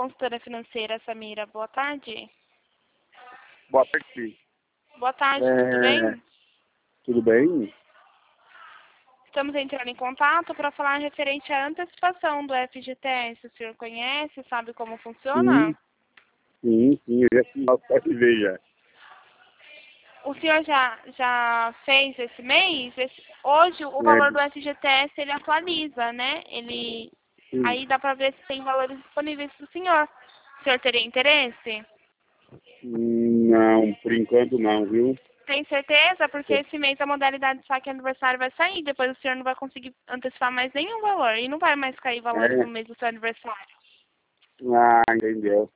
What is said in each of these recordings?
consultora financeira, Samira. Boa tarde. Boa tarde. Boa tarde, tudo bem? Tudo bem? Estamos entrando em contato para falar referente à antecipação do FGTS. O senhor conhece, sabe como funciona? Sim, eu já fiz o FV já. O senhor já fez esse mês? Hoje o valor do FGTS ele atualiza, né? Aí dá para ver se tem valores disponíveis para o senhor. O senhor teria interesse? Não, por enquanto não, viu? Tem certeza? Porque esse mês a modalidade de saque aniversário vai sair. Depois o senhor não vai conseguir antecipar mais nenhum valor. E não vai mais cair valores no mês do seu aniversário. Ah, entendeu.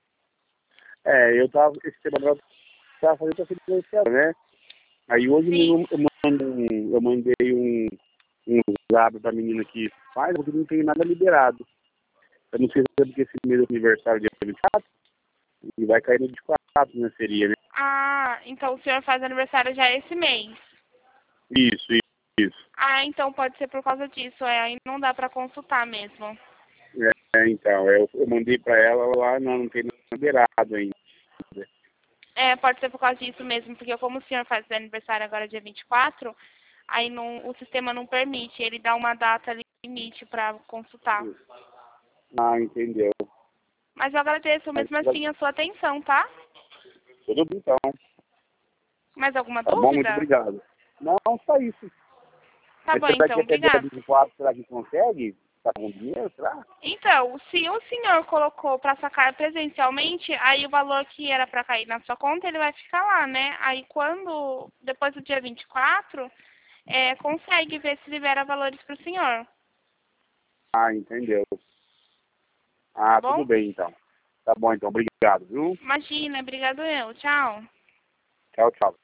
Esse tema tava fazendo essa diferencial, né? Aí hoje mesmo eu mandei um zap pra menina que faz, porque não tem nada liberado. Eu não sei se é porque esse mês é aniversário dia 24 e vai cair no 24, né? Seria, né? Ah, então o senhor faz aniversário já esse mês. Isso. Ah, então pode ser por causa disso. Aí não dá para consultar mesmo. Então, eu mandei pra ela lá, não tem nada liberado ainda. Pode ser por causa disso mesmo, porque como o senhor faz aniversário agora dia 24, aí o sistema não permite, ele dá uma data limite para consultar. Ah, entendeu. Mas eu agradeço mesmo assim a sua atenção, tá? Tudo bem, então. Mais alguma Tá bom, muito dúvida? obrigado. Não, só isso. Tá Mas bom, será que então, até dia obrigada. 24, será que consegue? Tá com dinheiro, será? Então, se o senhor colocou para sacar presencialmente, aí o valor que era para cair na sua conta, ele vai ficar lá, né? Aí depois do dia 24, consegue ver se libera valores para o senhor. Ah, entendeu. Tá Ah, tudo bom? bem, então. Tá bom, então. Obrigado, viu? Imagina, obrigado eu. Tchau. Tchau, tchau.